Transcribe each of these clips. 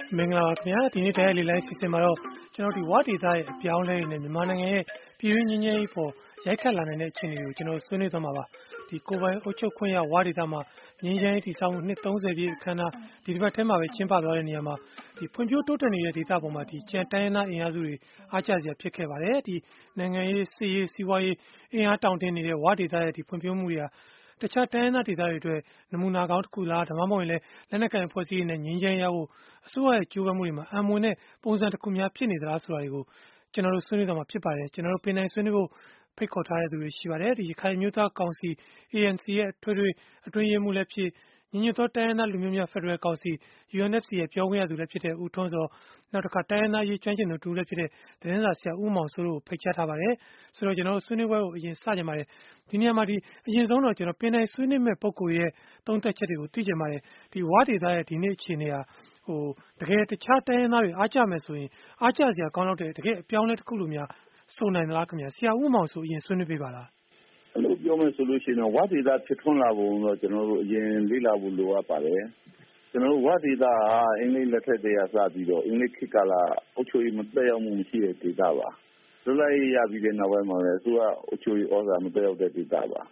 မင်္ဂလာပါခင်ဗျာဒီနေ့တိုင်းလေးလိုင်းစီစဉ်မှာတော့ကျွန်တော်ဒီဝဒေသရဲ့အပြောင်းလဲနေမြန်မာနိုင်ငံရဲ့ပြည်တွင်းငင်းငယ်ရေးပေါ်ရိုက်ခတ်လာနိုင်တဲ့အခြေအနေကိုကျွန်တော်ဆွေးနွေးသွားမှာပါဒီကိုပိုင်အုပ်ချုပ်ခွင့်ရဝဒေသမှာငင်းငယ်ရေးတည်ဆောက်မှုနှစ်30ပြည့်အခမ်းအနားဒီတစ်ပတ်ထဲမှာပဲကျင်းပသွားတဲ့နေရာမှာဒီဖွံ့ဖြိုးတိုးတက်နေတဲ့ဒေသပေါ်မှာဒီကြံတိုင်းရင်းသားအင်အားစုတွေအားကျစရာဖြစ်ခဲ့ပါတယ်ဒီနိုင်ငံရေးစီးရေးစီးပွားရေးအင်အားတောင့်တင်းနေတဲ့ဝဒေသရဲ့ဒီဖွံ့ဖြိုးမှုတွေဟာတခြားတိုင်းရင်းသားဒေသတွေအတွက်နမူနာကောင်းတစ်ခုလားဒါမှမဟုတ်ရင်လည်းလက်နက်ကိုင်အဖွဲ့အစည်းတွေနဲ့ငြင်းချမ်းရဖို့အစိုးရရဲ့ကြိုးပမ်းမှုတွေမှာအံမွေနဲ့ပုံစံတစ်ခုများဖြစ်နေသလားဆိုတာတွေကိုကျွန်တော်တို့ဆွေးနွေးသွားမှာဖြစ်ပါတယ်ကျွန်တော်တို့ပြင်နိုင်ဆွေးနွေးဖို့ဖိတ်ခေါ်ထားတဲ့သူတွေရှိပါတယ်ဒီရခိုင်မျိုးသားကောင်စီ ANC ရဲ့ထွေထွေအတွင်းရေးမှူးလည်းဖြစ်ညီညွတ်သောတိုင်းရင်းသားလူမျိုးများဖက်ဒရယ်ကောင်စီ UNFC ရဲ့ပြောခွင့်ရသူလည်းဖြစ်တဲ့ဦးထွန်းစောနောက်တစ်ခါတိုင်းရင်းသားရေးချမ်းကျင်သူတူလည်းဖြစ်တဲ့သတင်းစာဆရာဦးမောင်စိုးတို့ကိုဖိတ်ကြားထားပါတယ်ဆိုတော့ကျွန်တော်တို့ဆွေးနွေးပွဲကိုအရင်စကြပါတယ်ဒီနေရာမှာဒီအရင်ဆုံးတော့ကျွန်တော်ပြင်နိုင်ဆွေးနွေးမဲ့ပုံကိုယ်ရဲ့သုံးသက်ချက်တွေကိုသိကြပါတယ်ဒီဝဒေသရဲ့ဒီနေ့အခြေအနေဟာတကယ်တခြားတိုင်းရင်းသားတွေအားကြမယ်ဆိုရင်အားကြစရာကောင်းတော့တဲ့တကယ်အပြောင်းလဲတစ်ခုလိုများစုံနိုင်သလားခင်ဗျာဆရာဦးမောင်ဆိုအရင်ဆွေးနွေးပေးပါလားအဲ့လိုပြောမယ်ဆိုလို့ရှိရင်ဝဒေသဖြစ်ထွန်းလာပုံတော့ကျွန်တော်တို့အရင်လေ့လာဖို့လိုအပ်ပါတယ်ကျွန်တော်တို့ဝဒေသဟာအင်္ဂလိပ်လက်ထက်တည်းကစပြီးတော့အင်္ဂလိပ်ခေတ်ကလာအုပ်ချုပ်ရေးမသက်ရောက်မှုမရှိတဲ့ဒေသပါလွတ်လပ်ရေးရပြီးတဲ့နောက်ပိုင်းမှာလည်းအစိုးရအုပ်ချုပ်ရေးဩဇာမသက်ရောက်တဲ့ဒေသပါ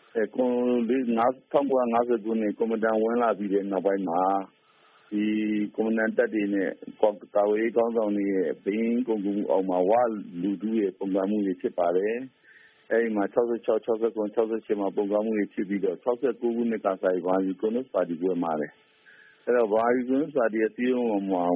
1950ခုနှစ်ကွန်မန်ဒန်ဝင်လာပြီးတဲ့နောက်ပိုင်းမှာဒီကွန်မန်ဒန်တပ်တွေနဲ့ကာဝေးကောင်းဆောင်တွေရဲ့ဘင်းကုန်ကူအောင်မှာဝလူတူရဲ့ပုံစံမှုတွေဖြစ်ပါတယ်အဲဒီမှာ66 69 68မှာပုံစံမှုတွေဖြစ်ပြီးတော့69ခုနှစ်ကစားဘာဒီကွန်မြူနစ်ပါတီပွဲမှာတယ်အဲ့တော့ဘာဒီကွန်မြူနစ်ပါတီရဲ့စီးရုံးမှာ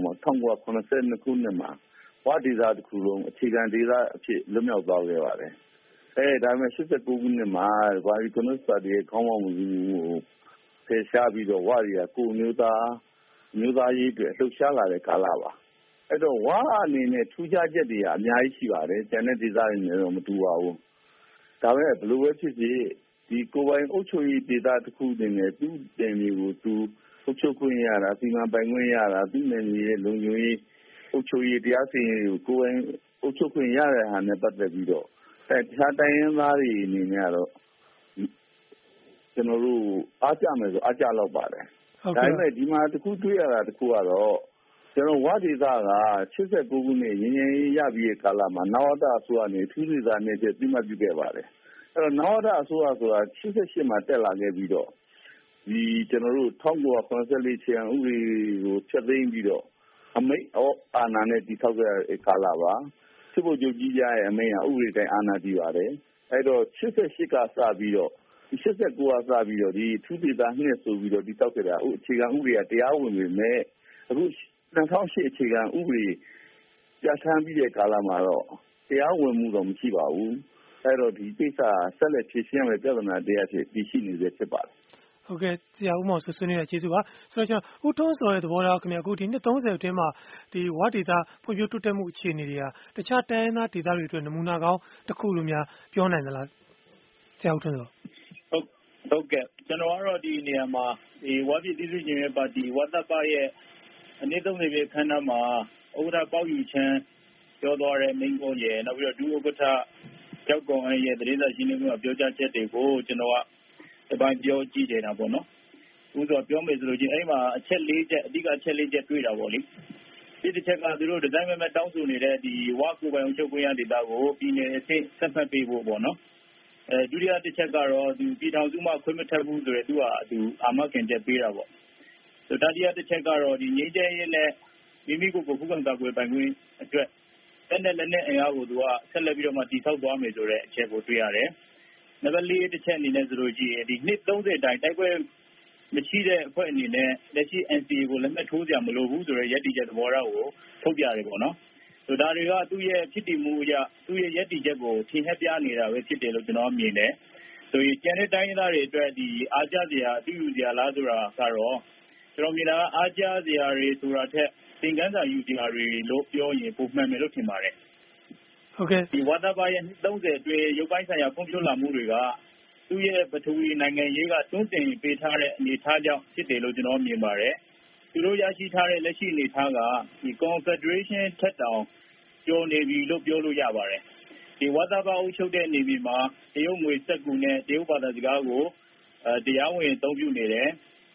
1982ခုနှစ်မှာဝဒေသတစ်ခုလုံးအခြေခံဒေသအဖြစ်လွတ်မြောက်သွားခဲ့ပါတယ်ဒါပေမဲ့89ခုနှစ်မှာဘာဒီကွန်မြူနစ်ပါတီရဲ့ခေါင်းဆောင်မှုကိုဖယ်ရှားပြီးတော့ဝရီကကိုမျိုးသားရေးအတွက်လှုပ်ရှားလာတဲ့ကာလပါအဲ့တော့ဝအနေနဲ့ထူးခြားချက်တွေကအများကြီးရှိပါတယ်ကျန်တဲ့ဒေသတွေနဲ့တော့မတူပါဘူးဒါပေမဲ့ဘယ်လိုပဲဖြစ်ဖြစ်ဒီကိုပိုင်အုပ်ချုပ်ရေးဒေသတစ်ခုတင်နဲ့သူ့တင်မျိုးကိုသူအုပ်ချုပ်ခွင့်ရတာစီမံပိုင်ခွင့်ရတာသူ့နယ်မြေရဲ့လုံခြုံရေးအုပ်ချုပ်ရေးတရားစီရင်ရေးကိုကိုပိုင်အုပ်ချုပ်ခွင့်ရတဲ့ဟာနဲ့ပတ်သက်ပြီးတော့တခြားတိုင်းရင်းသားတွေအနေနဲ့ကတော့ကျွန်တော်တို့အားကြမယ်ဆိုအားကြလောက်ပါတယ်ဒါပေမဲ့ဒီမှာတစ်ခုတွေ့ရတာတစ်ခုကတော့ကျွန်တော်ဝဒေသက89ခုနှစ်ရင်းရင်ရပြီးတဲ့ကာလမှာနဝတအစိုးရနေထူးဒေသနဲ့ပြည့်မှတ်ပြုခဲ့ပါတယ်အဲ့တော့နဝတအစိုးရဆိုတာ88မှာတက်လာခဲ့ပြီးတော့ဒီကျွန်တော်တို့1984ချန်ဥပဒေကိုဖျက်သိမ်းပြီးတော့အမိန့်အာဏာနဲ့တည်ဆောက်ခဲ့တဲ့ကာလပါစစ်ဗိုလ်ချုပ်ကြီးရဲ့အမိန့်ဟာဥပဒေတိုင်းအာဏာတည်ပါတယ်အဲ့တော့88ကစပြီးတော့89ကစပြီးတော့ဒီထူးဒေသနှစ်ဆိုပြီးတော့တည်ဆောက်ခဲ့တာအခြေခံဥပဒေကတရားဝင်ပေမဲ့အခု2008အခြေခံဥပဒေပြဋ္ဌာန်းပြီးတဲ့ကာလမှာတော့တရားဝင်မှုတော့မရှိပါဘူးအဲ့တော့ဒီကိစ္စဆက်လက်ဖြေရှင်းရမယ့်ပြဿနာတရားဖြစ်တည်ရှိနေစေဖြစ်ပါတယ်ဟုတ်ကဲ့ဆရာဦးမောင်ဆွေးနွေးရကျေးဇူးပါဆိုတော့ကျွန်တော်ဦးထွန်းစောရဲ့သဘောထားခင်ဗျအခုဒီနှစ်30အတွင်းမှာဒီဝဒေသဖွံ့ဖြိုးတိုးတက်မှုအခြေအနေတွေဟာတခြားတိုင်းရင်းသားဒေသတွေအတွက်နမူနာကောင်းတစ်ခုလိုများပြောနိုင်သလားဆရာဦးထွန်းစောဟုတ်ကဲ့ကျွန်တော်ကတော့ဒီနေရာမှာဒီဝပြည်ပြည်သူ့ညီညွတ်ရေးပါတီဝသပရဲ့အနည်း30ပြည့်ခန်းနာမှာဥက္ကဋ္ဌပေါက်ယူချမ်းပြောသွားတဲ့မိန့်ခွန်းရဲ့နောက်ပြီးတော့ဒုဥက္ကဋ္ဌကျောက်ကောင်ရဲ့သတင်းစာရှင်းလင်းပွဲမှာပြောကြားချက်တွေကိုကျွန်တော်ကတပိုင်းပြောကြည့်နေတာပေါ့နော်ဥစ္စာပြောမယ်ဆိုလို့ချင်းအဲ့မှာအချက်၄ချက်အဓိကအချက်၄ချက်တွေ့တာပေါ့လေဒီတစ်ချက်ကသူတို့ဒီဇိုင်းမဲ့တောင်းဆိုနေတဲ့ဒီဝကိုပိုင်ချုပ်ခွင့်ရဒေသကိုပြည်နယ်အဆင့်ဆက်ဖက်ပေးဖို့ပေါ့နော်ဒုတိယတစ်ချက်ကတော့ဒီပြည်ထောင်စုမှခွင့်မထက်ဘူးဆိုရယ်သူအာမခံချက်ပေးတာပေါ့ဆိုတတိယတစ်ချက်ကတော့ဒီငြိမ်းချမ်းရေးနဲ့မိမိကိုယ်ကိုခုခံကာကွယ်ပိုင်ခွင့်အတွက်လက်နဲ့အင်အားကိုသူကဆက်လက်ပြီးတော့မှတည်ဆောက်သွားမယ်ဆိုတဲ့အချက်ကိုတွေ့ရတယ်နံပါတ်၄တစ်ချက်အနေနဲ့ဆိုလို့ရှိရင်ဒီနှစ်30တိုင်တိုက်ပွဲမရှိတဲ့အဖွဲ့အနေနဲ့လက်ရှိ NCA ကိုလက်မှတ်ထိုးကြမလို့ဘူးဆိုတဲ့ရည်တည်ချက်သဘောထားကိုထုတ်ပြရတယ်ပေါ့နော်ဆိုဒါတွေကသူ့ရဲ့ဖြစ်တည်မှုအရသူ့ရဲ့ရည်တည်ချက်ကိုထင်ဟပ်ပြနေတာပဲဖြစ်တယ်လို့ကျွန်တော်မြင်တယ်ဆိုရင်ကျန်တဲ့တိုင်းသားတွေအတွက်ဒီအားကြစရာအတူယူစရာလားဆိုတာကတော့ကျွန်တော်မြင်တာကအားကြစရာတွေဆိုတာထက်သင်ခန်းစာယူစရာတွေလို့ပြောရင်ပုံမှန်မယ်လို့ထင်ပါတယ်ဟုတ်ကဲ့ဒီဝါသပါရဲ့30အတွင်းရုပ်ပိုင်းဆိုင်ရာဖွံ့ဖြိုးလာမှုတွေကသူ့ရဲ့ပထဝီနိုင်ငံရေးကတွန်းတင်ပေးထားတဲ့အနေအထားကြောင့်ဖြစ်တယ်လို့ကျွန်တော်မြင်ပါတယ်သူတို့ရရှိထားတဲ့လက်ရှိအနေအထားကဒီ Confederation ထက်တောင်ကျော်နေပြီလို့ပြောလို့ရပါတယ်ဒီဝါသပါအုပ်ချုပ်တဲ့နေပြည်မှာတရုတ်ငွေစက်ကူနဲ့တရုတ်ဘာသာစကားကိုတရားဝင်အသုံးပြုနေတယ်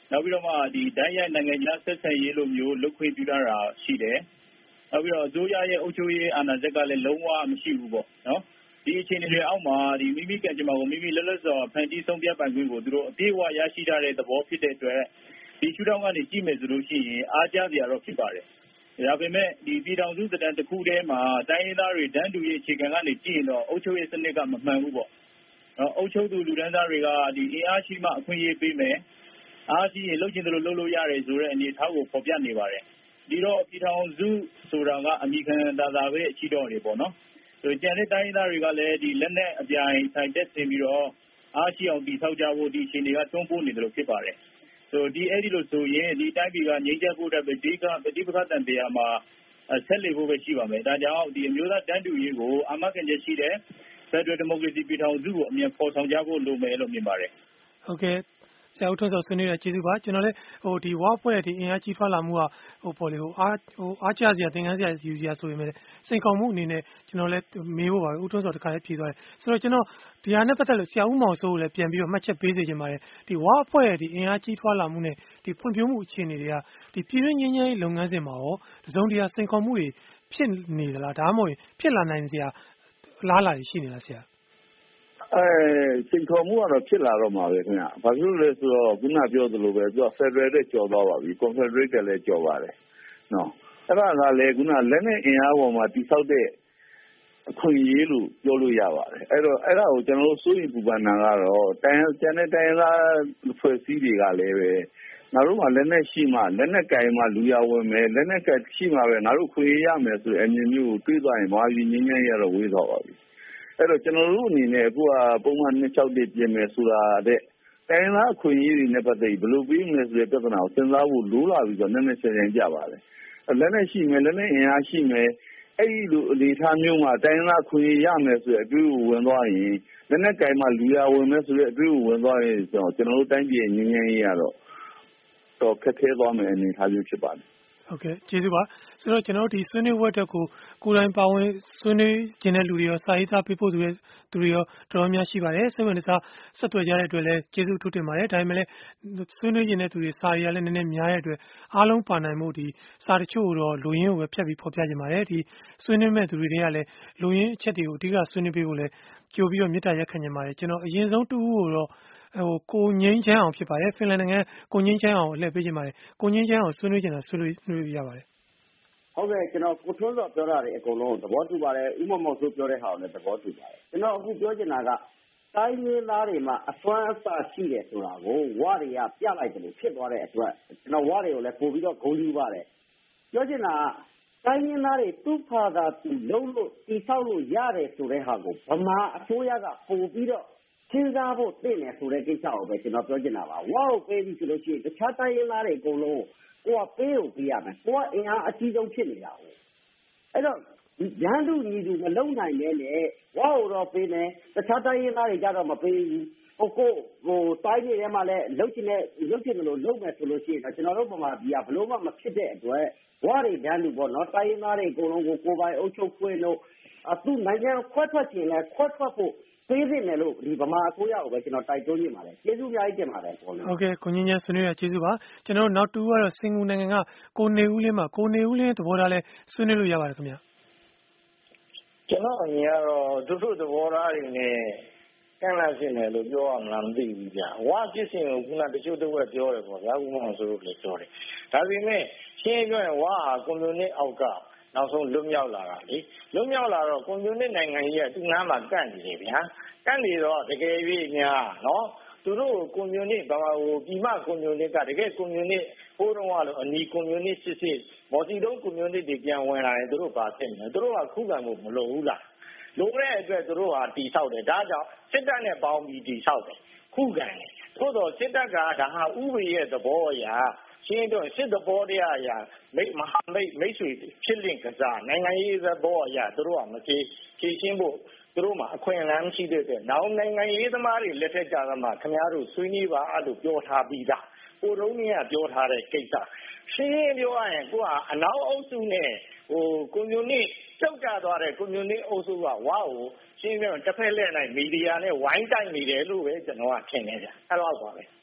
နောက်ပြီးတော့မှဒီတိုင်းရိုက်နိုင်ငံခြားဆက်ဆံရေးလိုမျိုးလုပ်ခွင့်ပြုထားတာရှိတယ်နောက်ပြီးတော့အစိုးရရဲ့အုပ်ချုပ်ရေးအာဏာစက်ကလည်းလုံးဝမရှိဘူးပေါ့နော်ဒီအခြေအနေတွေအောက်မှာဒီမိမိကံကြမ္မာကိုမိမိလက်လက်စော်ဖန်တီးဆုံးဖြတ်ပိုင်ခွင့်ကိုသူတို့အပြည့်အဝရရှိထားတဲ့သဘောဖြစ်တဲ့အတွက်ဒီရှုထောင့်ကနေကြည့်မယ်ဆိုလို့ရှိရင်အားကျစရာတော့ဖြစ်ပါတယ်ဒါပေမဲ့ဒီပြည်ထောင်စုသက်တမ်းတစ်ခုတည်းမှာတိုင်းရင်းသားတွေတန်းတူရေးအခြေခံကနေကြည့်ရင်တော့အုပ်ချုပ်ရေးစနစ်ကမမှန်ဘူးပေါ့နော်အုပ်ချုပ်သူလူတန်းသားတွေကဒီအင်အားရှိမှအခွင့်အရေးပေးမယ်အားရှိရင်လုပ်ချင်တယ်လို့လုပ်လို့ရတယ်ဆိုတဲ့အနေအထားကိုဖော်ပြနေပါတယ်ဒီတော့ပြည်ထောင်စုဆိုတာကအမိခံသာသာပဲအချီတော်တွေပေါ့နော်ဆိုကြံတဲ့တိုင်းရင်းသားတွေကလည်းဒီလက်နက်အပြိုင်ဆိုင်တက်ဆင်ပြီးတော့အားရှိအောင်တည်ဆောက်ကြဖို့ဒီအခြေအနေကတွန်းပို့နေတယ်လို့ဖြစ်ပါတယ်ဆိုဒီအဲ့ဒီလိုဆိုရင်ဒီတိုင်းပြည်ကငြိမ်းချမ်းဖို့တဲ့ပဋိပက္ခတန်တရားမှာဆက်လက်ဖို့ပဲရှိပါမယ်ဒါကြောင့်ဒီအမျိုးသားတန်းတူရေးကိုအာမခံချက်ရှိတဲ့ဖက်ဒရယ်ဒီမိုကရေစီပြည်ထောင်စုကိုအမြင်ဖော်ဆောင်ကြဖို့လိုမယ်လို့မြင်ပါတယ်ဟုတ်ကဲ့ဆရာဦးထွန်းစောဆွေးနွေးရကျေးဇူးပါကျွန်တော်လည်းဒီဝါအဖွဲ့ဒီအင်အားကြီးထွားလာမှုကပေါ်လေအားကျစရာသင်ခန်းစရာယူစရာဆိုပေမဲ့စိန်ခေါ်မှုအနေနဲ့ကျွန်တော်လည်းမေးဖို့ပါပဲဦးထွန်းစောတခါလည်းဖြေသွားတယ်ဆိုတော့ကျွန်တော်ဒီဟာနဲ့ပတ်သက်လို့ဆရာဦးမောင်စိုးကိုလည်းပြန်ပြီးတော့မှတ်ချက်ပေးစေချင်ပါတယ်ဒီဝါအဖွဲ့ဒီအင်အားကြီးထွားလာမှုနဲ့ဒီဖွံ့ဖြိုးမှုအခြေအနေတွေကဒီပြည်တွင်းငြိမ်းချမ်းရေးလုပ်ငန်းစဉ်မှာရောတစုံတရာစိန်ခေါ်မှုတွေဖြစ်နေသလားဒါမှမဟုတ်ဖြစ်လာနိုင်စရာလားလာရှိနေလားဆရာစိန်ခေါ်မှုကတော့ဖြစ်လာတော့မှာပဲခင်ဗျ။ဘာဖြစ်လို့လဲဆိုတော့ခုနပြောသလိုပဲသူကဖက်ဒရယ်နဲ့ကျော်သွားပါပြီ။ကွန်ဖက်ဒရိတ်ကလည်းကျော်ပါတယ်။နော်။အဲ့ဒါကလည်းခုနလက်နဲ့အင်အားပေါ်မှာတိဆောက်တဲ့အခွင့်အရေးလို့ပြောလို့ရပါတယ်။အဲ့တော့အဲ့ဒါကိုကျွန်တော်တို့စိုးရိမ်ပူပန်တာကတော့ကျန်တဲ့တိုင်းသားဖွဲ့စည်းတွေကလည်းပဲငါတို့ကလက်နဲ့ရှိမှလက်နဲ့ကင်မှလူရဝင်မယ်လက်နဲ့ကရှိမှပဲငါတို့ခွင့်ရမယ်ဆိုတဲ့အမြင်မျိုးကိုတွေးသွားရင်ဘာကြီးငင်းငင်းရတော့ဝေးသွားပါပြီ။အဲ့တော့ကျွန်တော်တို့အနေနဲ့အခုကပုံမှန်261ပြင်မယ်ဆိုတာတဲ့တိုင်းသားအခွင့်အရေးတွေနဲ့ပတ်သက်ပြီးဘယ်လိုပြီးမလဲဆိုတဲ့ပြဿနာကိုစဉ်းစားဖို့လိုလာပြီးတော့နည်းနည်းဆယ်ဆယ်ကြပါတယ်လက်နဲ့ရှိမယ်လက်နဲ့အင်အားရှိမယ်အဲ့ဒီလိုအနေထားမျိုးမှာတိုင်းသားအခွင့်အရေးရမယ်ဆိုတဲ့အတွေ့အကြုံဝင်သွားရင်လက်နဲ့ကင်မှလူရဝင်မယ်ဆိုတဲ့အတွေ့အကြုံဝင်သွားရင်ကျွန်တော်တို့တိုင်းပြည်ငြိမ်းချမ်းရေးကတော့တော့ခက်ခဲသွားမယ်အနေထားမျိုးဖြစ်ပါတယ်ဟုတ်ကဲ့ကျေးဇူးပါဆိုတော့ကျွန်တော်ဒီဆွေးနွေးပွဲတက်ကိုကိုယ်တိုင်ပါဝင်ဆွေးနွေးခြင်းတဲ့လူတွေရောစာရေးသားပေးဖို့သူတွေရောတော်တော်များရှိပါတယ်စိတ်ဝင်စားဆက်သွယ်ကြတဲ့အတွက်လည်းကျေးဇူးထူးတင်ပါတယ်ဒါပေမဲ့လည်းဆွေးနွေးခြင်းတဲ့သူတွေစာရေးရလည်းနည်းနည်းများတဲ့အတွက်အားလုံးပါနိုင်မှုဒီစာတချို့တော့လူရင်းကိုပဲဖြတ်ပြီးဖော်ပြခြင်းပါတယ်ဒီဆွေးနွေးမဲ့သူတွေကလည်းလူရင်းအချက်တွေကိုအဓိကဆွေးနွေးပေးဖို့လည်းကြိုပြီးတော့မေတ္တာရက်ခံခြင်းပါတယ်ကျွန်တော်အရင်ဆုံးတူဦးကိုတော့ကိုငင်းချမ်းအောင်ဖြစ်ပါတယ်ဖင်လန်နိုင်ငံကိုငင်းချမ်းအောင်လှည့်ပေးခြင်းပါတယ်ကိုငင်းချမ်းအောင်ဆွေးနွေးခြင်းတာဆွေးနွေးရပါတယ်ဟုတ်ကဲ့ကျွန်တော်ကိုထွန်းစောပြောတာတွေအကုန်လုံးသဘောတူပါတယ်ဥမမောင်ဆိုပြောတဲ့ဟာကိုလည်းသဘောတူပါတယ်ကျွန်တော်အခုပြောချင်တာကတိုင်းရင်းသားတွေမှာအစွမ်းအစရှိတယ်ဆိုတာကိုဝတွေကပြလိုက်တယ်လို့ဖြစ်သွားတဲ့အတွက်ကျွန်တော်ဝတွေကိုလည်းပို့ပြီးတော့ဂုဏ်ယူပါတယ်ပြောချင်တာတိုင်းရင်းသားတွေသူ့ဖာသာသူလုံးလို့တိဆောက်လို့ရတယ်ဆိုတဲ့ဟာကိုဗမာအစိုးရကပို့ပြီးတော့စဉ်းစားဖို့သိနေဆိုတဲ့ကိစ္စကိုပဲကျွန်တော်ပြောချင်တာပါဝါကိုပေးပြီးဆိုလို့ရှိရင်တခြားတိုင်းရင်းသားတွေအကုန်လုံးကိုကပေးလို့ပေးရမယ်ကိုကအင်အားအကြီးဆုံးဖြစ်နေတာဟုတ်အဲ့တော့ရန်သူညီသူမလုံနိုင်လဲလေဝါ့တော့ပေးမယ်တခြားတိုင်းရင်းသားတွေကြတော့မပေးဘူးဟိုတိုင်းပြည်ထဲမှာလည်းလုတ်ချင်လို့လုံမယ်ဆိုလို့ရှိရင်ကျွန်တော်တို့ဗမာပြည်ကဘလို့မှမဖြစ်တဲ့အတွက်ဝါတွေရန်သူပေါ့နော်တိုင်းရင်းသားတွေအကုန်လုံးကိုပိုင်အုပ်ချုပ်ခွင့်လို့သူနိုင်ငံခွဲထွက်ခြင်းလဲခွဲထွက်ဖို့ပေးသင့်တယ်လို့ဒီဗမာအစိုးရကိုပဲကျွန်တော်တိုက်တွန်းနေပါတယ်ကျေးဇူးအများကြီးတင်ပါတယ်ပေါ့နော်ဟုတ်ကဲ့ကိုငင်းချမ်းဆွေးနွေးရကျေးဇူးပါကျွန်တော်နောက်တူကတော့စင်ကူနိုင်ငံကကိုနေဦးလင်းမှာကိုနေဦးလင်းသဘောထားလဲဆွေးနွေးလို့ရပါတယ်ခင်ဗျာကျွန်တော်အမြင်ကတော့တို့သဘောထားတွေနဲ့ကန့်လန့်ဖြစ်နေလို့ပြောရမလားမသိဘူးဗျာဝါဖြစ်စဉ်ကိုခုနတချို့တော့ပြောတယ်ပေါ့ဗျာဦးမောင်ဆိုလို့လည်းပြောတယ်ဒါပေမဲ့ရှင်းပြောရင်ဝါဟာကွန်မြူနစ်အောက်ကနောက်ဆုံးလွတ်မြောက်လာတာလေလွတ်မြောက်လာတော့ကွန်မြူနစ်နိုင်ငံကြီးကသူ့နားမှာကန့်နေတယ်ဗျာကန့်နေတော့တကယ်၍များနော်သူတို့ကွန်မြူနစ်ဘာပြည်မကွန်မြူနစ်ကတကယ်ကွန်မြူနစ်ဟိုးတော့လို့အနီကွန်မြူနစ်စစ်မော်စီတုံးကွန်မြူနစ်တွေပြန်ဝင်လာရင်သူတို့ဘာဖြစ်မလဲသူတို့ကခုခံမှုမလုပ်ဘူးလားလိုတဲ့အတွက်သူတို့ဟာတိဆောက်တယ်ဒါကြောင့်စစ်တပ်နဲ့ပေါင်းပြီးတိဆောက်တယ်ခုခံတယ်သို့တော့စစ်တပ်ကဒါဟာဥပဒေရဲ့သဘောအရာရှင်းတော့စစ်သဘောတရားအရာမဟာမိတ်ဆွေဖြစ်လင့်ကစားနိုင်ငံရေးသဘောအရာသူတို့ကမဖြေရှင်းဖို့သူတို့မှာအခွင့်အလမ်းမရှိတဲ့အတွက်နောက်နိုင်ငံရေးသမားတွေလက်ထက်ကြသမှာခင်ဗျားတို့ဆွေးနွေးပါလို့ပြောထားပြီးသားကိုတုံးကြီးကပြောထားတဲ့ကိစ္စရှင်းပြောရရင်ကိုကအနောက်အုပ်စုနဲ့ကွန်မြူနစ်ကြောက်ကြသွားတဲ့ကွန်မြူနစ်အုပ်စုကဝါကိုရှင်းပြောတစ်ဖက်လက်နိုင်မီဒီယာနဲ့ဝိုင်းတိုက်နေတယ်လို့ပဲကျွန်တော်ကထင်နေကြအဲ့တော့ပါပဲဟ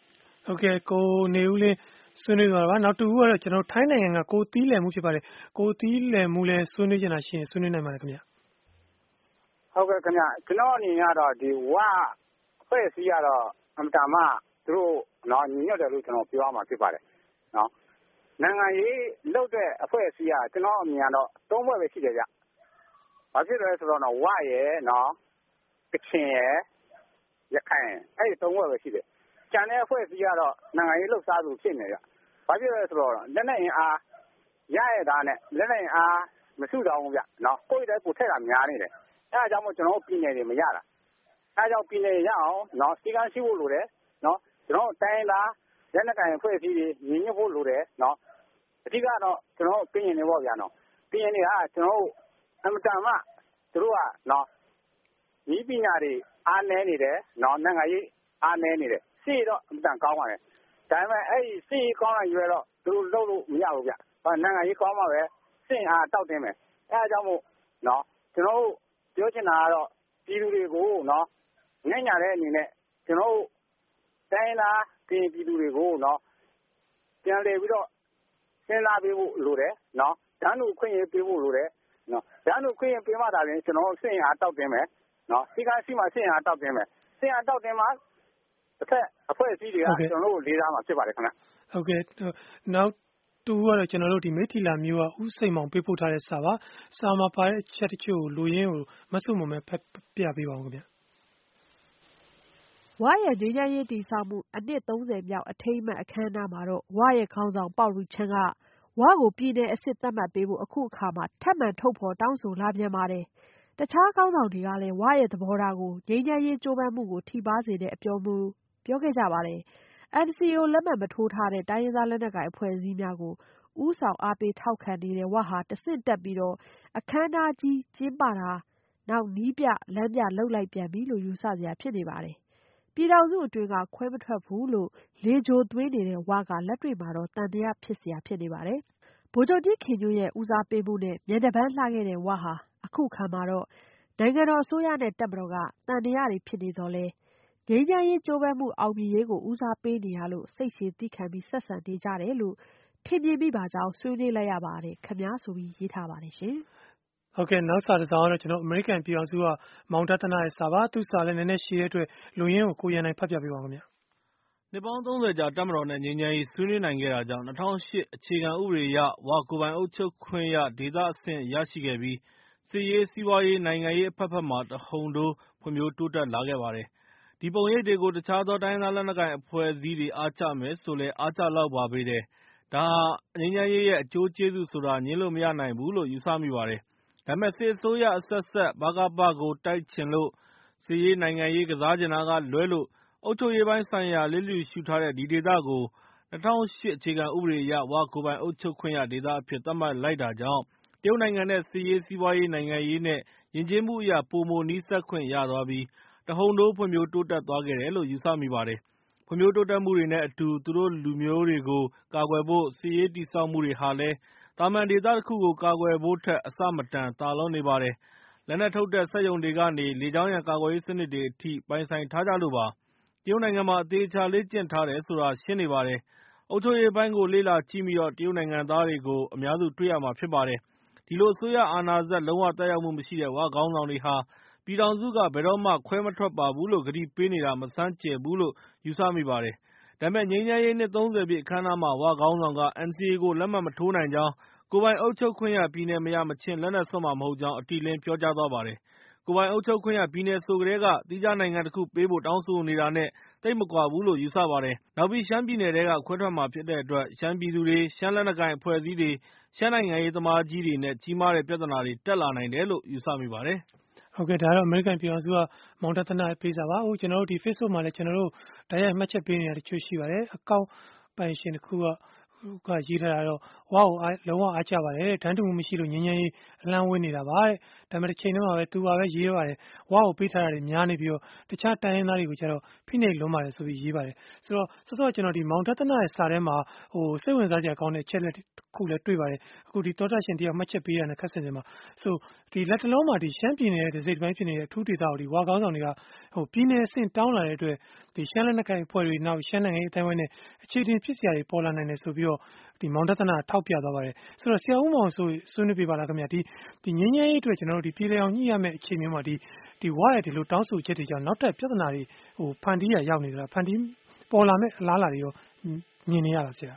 ဟုတ်ကဲ့ကိုနေဦးလေးဆွေးနွေးသွားတာပါနောက်တူကတော့ကျွန်တော်ထိုင်းနိုင်ငံကကိုသီးလည်မှုဖြစ်ပါတယ်ကိုသီးလည်မှုလဲဆွေးနွေးချင်တာရှိရင်ဆွေးနွေးနိုင်ပါတယ်ခင်ဗျဟုတ်ကဲ့ခင်ဗျကျွန်တော်အနေနဲ့ကတော့ဒီဝအဖွဲ့အစည်းကတော့အမှန်မှသူတို့နော်ညီညွတ်တယ်လို့ကျွန်တော်ပြောရမှာဖြစ်ပါတယ်နော်နိုင်ငံရေးလုပ်တဲ့အဖွဲ့အစည်းကကျွန်တော်အမြင်ကတော့၃ဘက်ပဲရှိတယ်ဗျဘာဖြစ်လဲဆိုတော့နော်ဝရဲ့နော်ကချင်ရဲ့ရခိုင်အဲ့ဒီ၃ဘက်ပဲရှိတယ်ကျန်တဲ့အဖွဲ့အစည်းကတော့နိုင်ငံရေးလှုပ်ရှားသူဖြစ်နေကြ။ဘာဖြစ်လဲဆိုတော့လက်နဲ့အင်အားရရတာနဲ့လက်နဲ့အင်အားမစုတော့ဘူးဗျ။နော်ကိုယ့်ရဲ့ကိုထက်တာများနေတယ်။အဲဒါကြောင့်မို့ကျွန်တော်ပြည်နယ်တွေမရတာ။အဲဒါကြောင့်ပြည်နယ်ရအောင်နော်စီကံရှိဖို့လိုတယ်။နော်ကျွန်တော်တိုင်းလားလက်နဲ့ကန်အဖွဲ့အစည်းတွေညီညွတ်ဖို့လိုတယ်နော်။အဓိကတော့ကျွန်တော်ပြည်နယ်တွေပေါ့ဗျာနော်။ပြည်နယ်တွေကကျွန်တော်အမှန်မှသူတို့ကနော်ဤပညာတွေအားနည်းနေတယ်နော်နိုင်ငံရေးအားနည်းနေတယ်စီတော့အမှန်ကောင်းပါတယ်ဒါပေမဲ့အဲ့ဒီစီကောင်းလိုက်ရွယ်တော့သူတို့လုပ်လို့မရဘူးဗျနိုင်ငံရေးကောင်းမှပဲစင်အားတောက်တင်မယ်အဲအကြောင်းမို့နော်ကျွန်တော်တို့ပြောချင်တာကတော့ပြည်သူတွေကိုနော်ညံ့ညာတဲ့အနေနဲ့ကျွန်တော်တို့တိုင်းလားပြည်သူတွေကိုနော်ပြန်လည်ပြီးတော့စဉ်းစားပေးဖို့လိုတယ်နော်ဓာတ်လူခွင့်ရေးပေးဖို့လိုတယ်နော်ဓာတ်လူခွင့်ရေးပေးမှသာရင်ကျွန်တော်တို့စင်အားတောက်တင်မယ်နော်စီကံရှိမှစင်အားတောက်တင်မယ်စင်အားတောက်တင်မှတစ်ဖက်အဖွဲ့အစည်းတွေကကျွန်တော်တို့လေးစားမှာဖြစ်ပါတယ်ခင်ဗျဟုတ်ကဲ့နောက်တူကတော့ကျွန်တော်တို့ဒီမိထီလာမျိုးကဥစိန်မောင်ပေးပို့ထားတဲ့စာပါစာမှာပါတဲ့အချက်တချို့ကိုလူရင်းကိုမဆုမမဲဖက်ပြပေးပါဦးခင်ဗျဝရဲ့ငြိမ်းချမ်းရေးတည်ဆောက်မှုအနှစ်30မြောက်အထိမ်းအမှတ်အခမ်းအနားမှာတော့ဝရဲ့ခေါင်းဆောင်ပေါက်ရူချမ်းကဝကိုပြည်내အစ်စ်သတ်မှတ်ပေးဖို့အခုအခါမှာထပ်မံထုတ်ဖော်တောင်းဆိုလာပြန်ပါတယ်တခြားခေါင်းဆောင်တွေကလည်းဝရဲ့သဘောထားကိုငြိမ်းချမ်းရေးကြိုးပမ်းမှုကိုထိပါစေတဲ့အပြောမှုပြောခဲ့ကြပါတယ်NCO လက်မှတ်မထိုးထားတဲ့တိုင်းရင်းသားလက်နက်ကိုင်အဖွဲ့အစည်းများကိုဦးဆောင်အားပေးထောက်ခံနေတဲ့ဝဟာတဆင့်တက်ပြီးတော့အခမ်းအနားကြီးကျင်းပတာနောက်နီးပြလမ်းပြလှုပ်လိုက်ပြန်ပြီလို့ယူဆစရာဖြစ်နေပါတယ်ပြည်ထောင်စုအတွင်းကခွဲမထွက်ဘူးလို့လေကြိုသွင်းနေတဲ့ဝကလက်တွေ့မှာတော့တန်တရားဖြစ်စရာဖြစ်နေပါတယ်ဗိုလ်ချုပ်ကြီးခင်ညွန့်ရဲ့ဦးစားပေးမှုနဲ့မျက်နှာပန်းလှခဲ့တဲ့ဝဟာအခုခါမှာတော့နိုင်ငံတော်အစိုးရနဲ့တပ်မတော်ကတန်တရားတွေဖြစ်နေတော့လဲငြိမ်းချမ်းရေးကြိုးပမ်းမှုအောင်မြင်ရေးကိုဦးစားပေးနေရလို့စိတ်ရှည်သီးခံပြီးဆက်ဆံနေကြတယ်လို့ထင်မြင်မိပါကြောင်းဆွေးနွေးလိုက်ရပါတယ်ခင်ဗျာဆိုပြီးရေးထားပါတယ်ရှင်ဟုတ်ကဲ့နောက်စာတစ်စောင်းကတော့ကျွန်တော်အမေရိကန်ပြည်အောင်စုကမောင်တသနာရဲ့စာပါသူစာလည်းနည်းနည်းရှည်တဲ့အတွက်လူရင်းကိုကိုရန်နိုင်ဖတ်ပြပေးပါဦးခင်ဗျာနှစ်ပေါင်း30ကြာတပ်မတော်နဲ့ငြိမ်းချမ်းရေးဆွေးနွေးနိုင်ခဲ့တာကြောင့်2008အခြေခံဥပဒေအရဝကိုပိုင်အုပ်ချုပ်ခွင့်ရဒေသအဆင့်ရရှိခဲ့ပြီးစစ်ရေးစီးပွားရေးနိုင်ငံရေးအဖက်ဖက်မှာတဟုန်ထိုးဖွံ့ဖြိုးတိုးတက်လာခဲ့ပါတယ်ဒီပုံရိပ်တွေကိုတခြားသောတိုင်းသားလက်နက်ကိုင်အဖွဲ့အစည်းတွေအားကျမယ်ဆိုလဲအားကျလောက်ပါပေတယ်ဒါဟာငြိမ်းချမ်းရေးရဲ့အကျိုးကျေးဇူးဆိုတာညှင်းလို့မရနိုင်ဘူးလို့ယူဆမိပါတယ်ဒါပေမဲ့စစ်အစိုးရအဆက်ဆက်ဗကပကိုတိုက်ချင်လို့စစ်ရေးနိုင်ငံရေးကစားချင်တာကလွဲလို့အုပ်ချုပ်ရေးပိုင်းဆိုင်ရာလစ်လျူရှုထားတဲ့ဒီဒေသကို2008အခြေခံဥပဒေအရဝကိုပိုင်အုပ်ချုပ်ခွင့်ရဒေသအဖြစ်သတ်မှတ်လိုက်တာကြောင့်တရုတ်နိုင်ငံနဲ့စစ်ရေးစီးပွားရေးနိုင်ငံရေးနဲ့ယဉ်ကျေးမှုအရပိုမိုနီးစပ်ခွင့်ရသွားပြီးတဟုန်ထိုးဖွံ့ဖြိုးတိုးတက်သွားခဲ့တယ်လို့ယူဆမိပါတယ်ဖွံ့ဖြိုးတိုးတက်မှုတွေနဲ့အတူသူတို့လူမျိုးတွေကိုကာကွယ်ဖို့စစ်ရေးတည်ဆောက်မှုတွေဟာလည်းတာမန်ဒေသတစ်ခုကိုကာကွယ်ဖို့ထက်အဆမတန်သာလွန်နေပါတယ်လက်နက်ထုတ်တဲ့စက်ရုံတွေကနေလေကြောင်းရန်ကာကွယ်ရေးစနစ်တွေအထိပိုင်ဆိုင်ထားကြလို့ပါတရုတ်နိုင်ငံမှာအသေးချာလေ့ကျင့်ထားတယ်ဆိုတာရှင်းနေပါတယ်အုပ်ချုပ်ရေးပိုင်းကိုလေ့လာကြည့်ပြီးတော့တရုတ်နိုင်ငံသားတွေကိုအများစုတွေ့ရမှာဖြစ်ပါတယ်ဒီလိုအစိုးရအာဏာစက်လုံးဝတက်ရောက်မှုမရှိတဲ့ဝခေါင်းဆောင်တွေဟာပြည်ထောင်စုကဘယ်တော့မှခွဲမထွက်ပါဘူးလို့ကတိပေးနေတာမဆန်းကျယ်ဘူးလို့ယူဆမိပါတယ်ဒါပေမဲ့ငြိမ်းချမ်းရေးနှစ်30ပြည့်အခမ်းအနားမှာဝခေါင်းဆောင်က NCA ကိုလက်မှတ်မထိုးနိုင်ကြောင်းကိုပိုင်အုပ်ချုပ်ခွင့်ရပြည်နယ်မရမချင်းလက်နက်စွန့်မှာမဟုတ်ကြောင်းအတိအလင်းပြောကြားသွားပါတယ်ကိုပိုင်အုပ်ချုပ်ခွင့်ရပြည်နယ်ဆိုကြတဲ့ကသီးခြားနိုင်ငံတစ်ခုပေးဖို့တောင်းဆိုနေတာနဲ့တိတ်မကွာဘူးလို့ယူဆပါတယ်နောက်ပြီးရှမ်းပြည်နယ်တဲကခွဲထွက်မှာဖြစ်တဲ့အတွက်ရှမ်းပြည်သူတွေရှမ်းလက်နက်ကိုင်အဖွဲ့အစည်းတွေရှမ်းနိုင်ငံရေးသမားကြီးတွေနဲ့ကြီးမားတဲ့ပြဿနာတွေတက်လာနိုင်တယ်လို့ယူဆမိပါတယ်ဟုတ်ကဲ့ဒါတော့အမေရိကန်ပြည်အောင်စုကမောင်တသနာပေးစာပါဟုတ်ကျွန်တော်တို့ဒီ Facebook မှာလည်းကျွန်တော်တို့တရားမှတ်ချက်ပေးနေတာတချို့ရှိပါတယ်အကောင့်ပိုင်ရှင်တစ်ခုကရေးထားတာတော့ဝါ့ကိုလုံးဝအားကျပါတယ်တန်းတူမှုမရှိလို့ငင်းငင်းရေးအလံဝင်းနေတာပါတဲ့ဒါပေမဲ့တစ်ချိန်လုံးမှာပဲသူပါပဲရေးပါတယ်ဝါ့ကိုပေးထားတာတွေများနေပြီးတော့တခြားတိုင်းရင်းသားတွေကိုကျတော့ဖိနှိပ်လွန်ပါတယ်ဆိုပြီးရေးပါတယ်ဆိုတော့စောစောကျွန်တော်ဒီမောင်တသနာရဲ့စာထဲမှာစိတ်ဝင်စားကြကောင်းတဲ့အချက်လက်တစ်ခုလည်းတွေ့ပါတယ်အခုဒီသောတာရှင်တရားမှတ်ချက်ပေးရတဲ့ခက်စင်စင်မှာဆိုဒီလက်တလုံးမှာဒီရှမ်းပြည်နယ်ရဲ့ဒစိတ်ပိုင်းဖြစ်နေတဲ့အထူးဒေသကိုဒီဝါကောင်းဆောင်တွေကပြည်နယ်အဆင့်တောင်းလာတဲ့အတွက်ရှမ်းလက်နက်ကိုင်အဖွဲ့တွေနောက်ရှမ်းနိုင်ငံရေးအတိုင်းအဝိုင်းနဲ့အခြေတင်ဖြစ်စရာတွေပေါ်လာနိုင်တယ်ဆိုပြီးတော့မောင်ဒသနာထောက်ပြသွားပါတယ်ဆိုတော့ဆရာဦးမောင်ဆိုဆွေးနွေးပြပါလားခင်ဗျာဒီငြိမ်းချမ်းရေးအတွက်ကျွန်တော်တို့ဒီပြည်လည်အောင်ညှိရမယ့်အခြေမျိုးမှာဒီဝါရဲ့ဒီလိုတောင်းဆိုချက်တွေကြောင့်နောက်ထပ်ပြဿနာတွေဖန်တီးရရောက်နေသလားဖန်တီးပေါ်လာမယ့်အလားအလာတွေရောမြင်နေရလားဆရာ